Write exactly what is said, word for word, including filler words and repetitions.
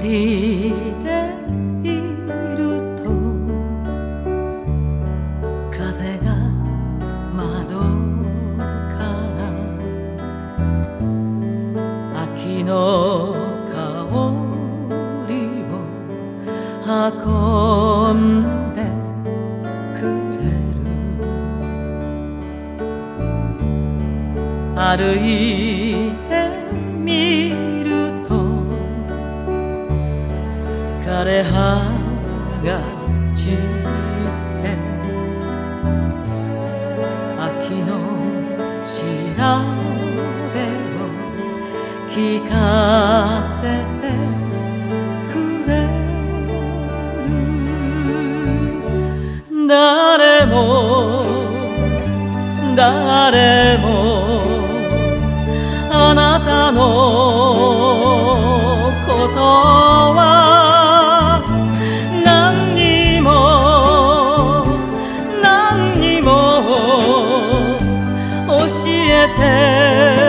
人でいると風が窓から秋の香りを運んでくれる。歩いてみると枯葉が散って秋の調べを聞かせてくれる。誰も誰もあなたのことは何にも何にも教えて